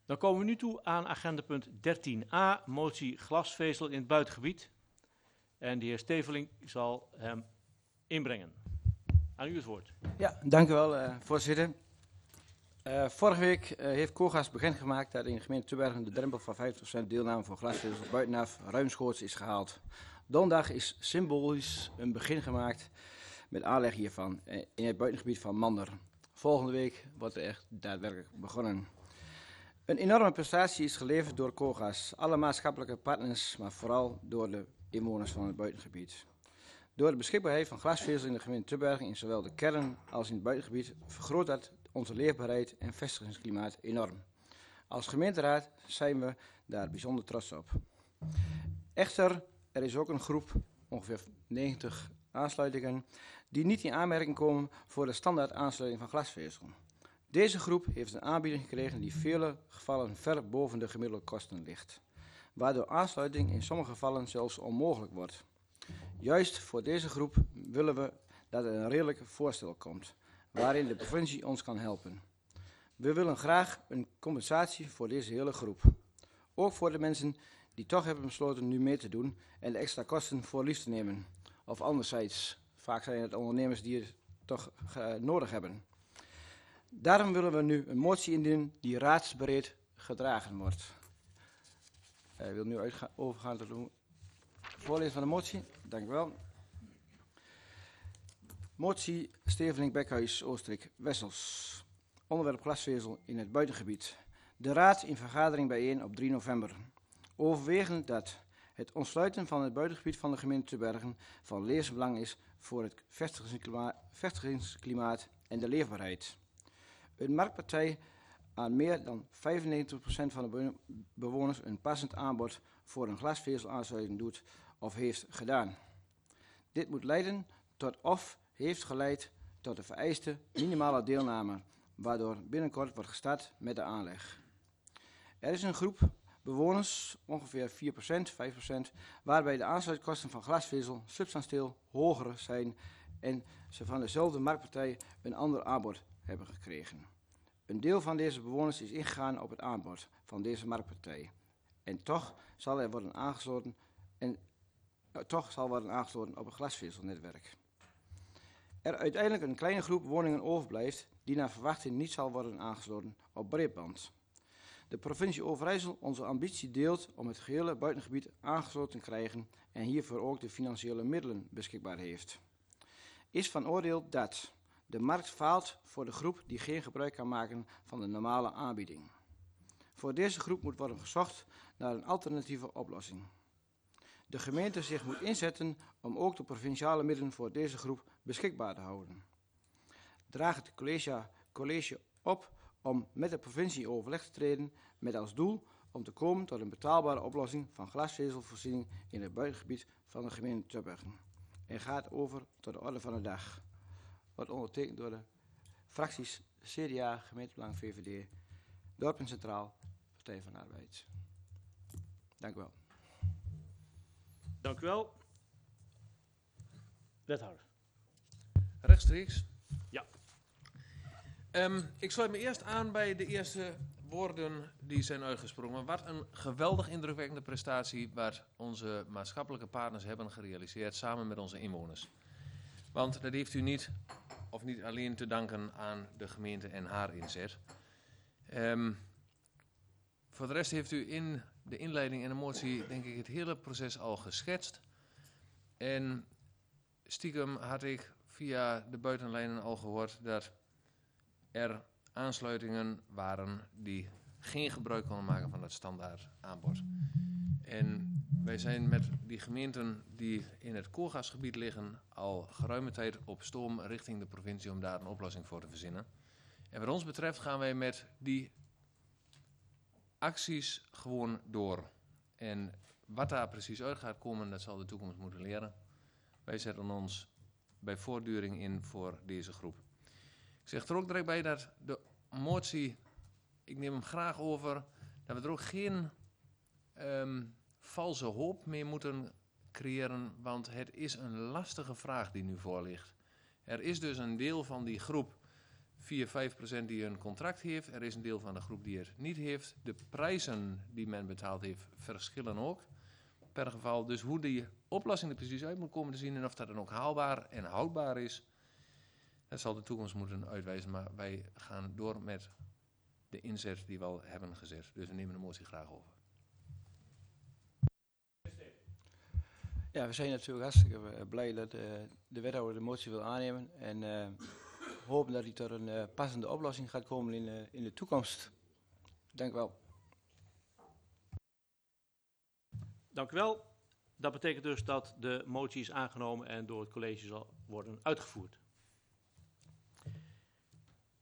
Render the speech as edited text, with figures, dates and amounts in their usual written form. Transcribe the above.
Dan komen we nu toe aan agendapunt 13a, motie glasvezel in het buitengebied. En de heer Steveling zal hem inbrengen. Aan u het woord. Ja, dank u wel, voorzitter. Vorige week heeft Cogas bekendgemaakt dat in de gemeente Tubbergen de drempel van 50% deelname voor glasvezel buitenaf ruimschoots is gehaald. Donderdag is symbolisch een begin gemaakt met aanleg hiervan in het buitengebied van Mander. Volgende week wordt er echt daadwerkelijk begonnen. Een enorme prestatie is geleverd door Cogas, alle maatschappelijke partners, maar vooral door de inwoners van het buitengebied. Door de beschikbaarheid van glasvezel in de gemeente Tubbergen in zowel de kern als in het buitengebied vergroot dat onze leefbaarheid en vestigingsklimaat enorm. Als gemeenteraad zijn we daar bijzonder trots op. Echter, er is ook een groep, ongeveer 90 aansluitingen, die niet in aanmerking komen voor de standaard aansluiting van glasvezel. Deze groep heeft een aanbieding gekregen die in vele gevallen ver boven de gemiddelde kosten ligt, waardoor aansluiting in sommige gevallen zelfs onmogelijk wordt. Juist voor deze groep willen we dat er een redelijk voorstel komt, waarin de provincie ons kan helpen. We willen graag een compensatie voor deze hele groep. Ook voor de mensen die toch hebben besloten nu mee te doen en de extra kosten voor lief te nemen. Of anderzijds, vaak zijn het ondernemers die het toch nodig hebben. Daarom willen we nu een motie indienen die raadsbreed gedragen wordt. Ik wil nu overgaan tot de voorlezen van de motie. Dank u wel. Motie Steveling Bekhuis Oostrik Wessels. Onderwerp glasvezel in het buitengebied. De raad in vergadering bijeen op 3 november. Overwegend dat het ontsluiten van het buitengebied van de gemeente Tubbergen van levensbelang is voor het vestigingsklimaat en de leefbaarheid. Een marktpartij aan meer dan 95% van de bewoners een passend aanbod voor een glasvezelaansluiting doet of heeft gedaan. Dit moet leiden tot of heeft geleid tot de vereiste minimale deelname, waardoor binnenkort wordt gestart met de aanleg. Er is een groep bewoners, ongeveer 4%, 5%, waarbij de aansluitkosten van glasvezel substantieel hoger zijn en ze van dezelfde marktpartij een ander aanbod hebben gekregen. Een deel van deze bewoners is ingegaan op het aanbod van deze marktpartij. En toch zal er worden aangesloten op het glasvezelnetwerk. Er uiteindelijk een kleine groep woningen overblijft die naar verwachting niet zal worden aangesloten op breedband. De provincie Overijssel onze ambitie deelt om het gehele buitengebied aangesloten te krijgen en hiervoor ook de financiële middelen beschikbaar heeft. Is van oordeel dat de markt faalt voor de groep die geen gebruik kan maken van de normale aanbieding. Voor deze groep moet worden gezocht naar een alternatieve oplossing. De gemeente zich moet inzetten om ook de provinciale middelen voor deze groep beschikbaar te houden. Draag het college op om met de provincie in overleg te treden met als doel om te komen tot een betaalbare oplossing van glasvezelvoorziening in het buitengebied van de gemeente Tubbergen. En gaat over tot de orde van de dag. Wordt ondertekend door de fracties CDA, Gemeentebelang, VVD, Dorpen Centraal, Partij van de Arbeid. Dank u wel. Dank u wel. Wethouder. Rechtstreeks. Ja. Ik sluit me eerst aan bij de eerste woorden die zijn uitgesprongen. Wat een geweldig indrukwekkende prestatie waar onze maatschappelijke partners hebben gerealiseerd samen met onze inwoners. Want dat heeft u niet alleen te danken aan de gemeente en haar inzet. Voor de rest heeft u in de inleiding en de motie denk ik het hele proces al geschetst. En stiekem had ik via de buitenlijnen al gehoord dat er aansluitingen waren die geen gebruik konden maken van het standaard aanbod. En wij zijn met die gemeenten die in het Cogasgebied liggen al geruime tijd op stoom richting de provincie om daar een oplossing voor te verzinnen. En wat ons betreft gaan wij met die acties gewoon door. En wat daar precies uit gaat komen, dat zal de toekomst moeten leren. Wij zetten ons bij voortduring in voor deze groep. Ik zeg er ook direct bij dat de motie, ik neem hem graag over, dat we er ook geen valse hoop mee moeten creëren, want het is een lastige vraag die nu voor ligt. Er is dus een deel van die groep 4-5% die een contract heeft. Er is een deel van de groep die het niet heeft. De prijzen die men betaald heeft verschillen ook per geval. Dus hoe die oplossing er precies uit moet komen te zien en of dat dan ook haalbaar en houdbaar is, dat zal de toekomst moeten uitwijzen. Maar wij gaan door met de inzet die we al hebben gezet. Dus we nemen de motie graag over. Ja, we zijn natuurlijk hartstikke blij dat de wethouder de motie wil aannemen. En hopen dat hij tot een passende oplossing gaat komen in de toekomst. Dank u wel. Dank u wel. Dat betekent dus dat de motie is aangenomen en door het college zal worden uitgevoerd.